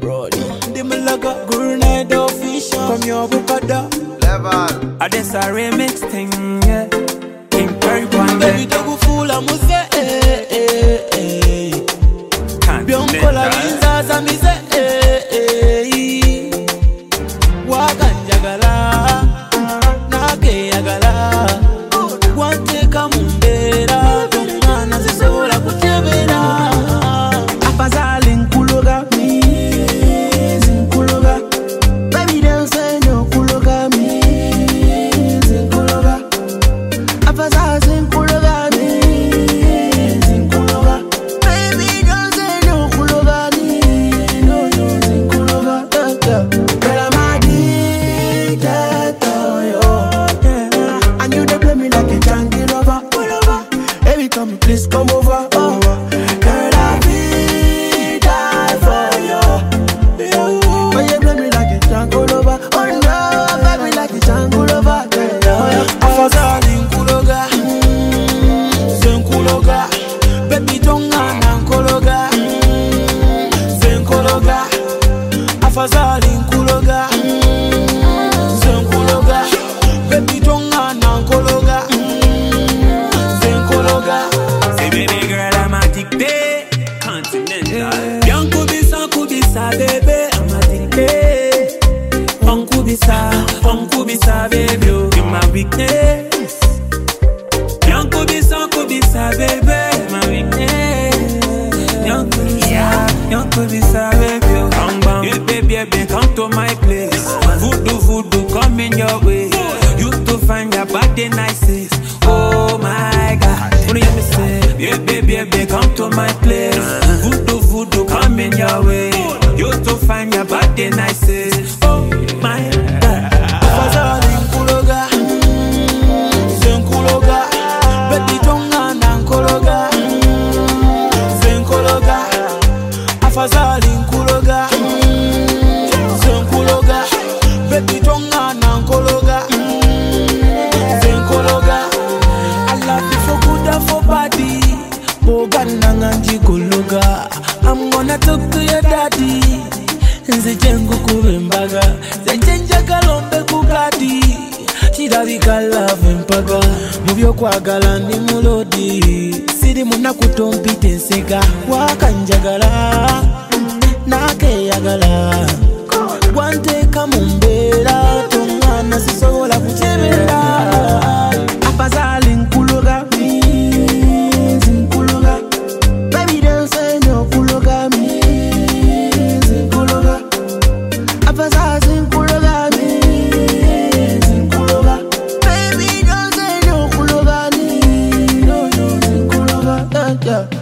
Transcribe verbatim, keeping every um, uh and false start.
Brody. Dimalaga, Grenade official. From your Bukada. Level. I just a remix thing, yeah. King Perry One. Baby, don't fool, I'm say, eh, eh, eh. Bionkola Vinza, me say, eh, eh. Waganjagala, Nage Yagala. One take a mumbera, Tumana, Sola, Kutebera. Afazali Nkuloga, me, Nkuloga. Baby, don't say no, Kuloga, me, Nkuloga. Afazali Nkuloga, me, Nkuloga. Baby, don't say no, Kuloga, me, no, no, Nkuloga. But I'm addicted to you, and you dey play me like a junkie lover. Every time you please come over, oh, girl, I feel die for you. But you play me like a junkie lover. Oh no, play me like a junkie lover. Afazali Nkuloga, Zenkuloga. Baby, don't Nkologa, Zenkologa. Afazali Nkuloga, Zenkuloga. Baby, don't Nkologa, Zenkologa. Say baby girl, I'm addicted. Continental. Young Kubisa, Kubisa, baby, I'm addicted. On Kubisa, on Kubisa, baby, you're my weakness. Young Kubisa, Kubisa, baby, my weakness. Young Kubisa, Young Kubisa, baby, come down. Yeah, baby, baby, come to my place. Voodoo, voodoo, come in your way. Used to find your body nicest. Oh my God, what do you me say? Yeah, baby, baby, come to my place. Voodoo, voodoo, come in your way. Used to find your body nicest. Oh my God. Afazali Nkuloga, Zenkuloga. Baby, don't Nkologa, Zenkologa. Afazali Nkuloga, Zenkuloga. Baby, don't Nkologa, Zenkologa. I love you for good and for body. Bogana nganji kologa. I'm gonna talk to your daddy. Nze jengu kubembaga. Zenjenja kalombe kugadi. Chidabika love mpaga. Mubyo kwagala ndi mulodi. Siri muna kutompite nsega. Wakanjagala, nake yagala. Wanteka mumbera, tongana sisobola kuchebera. Afazali Nkuloga, me, Nkuloga. Baby, don't say no, Kuloga, me, Nkuloga. Afazali Nkuloga, me, Nkuloga. Baby, don't say no, Kuloga, me, no, no, Nkuloga. Yeah, yeah.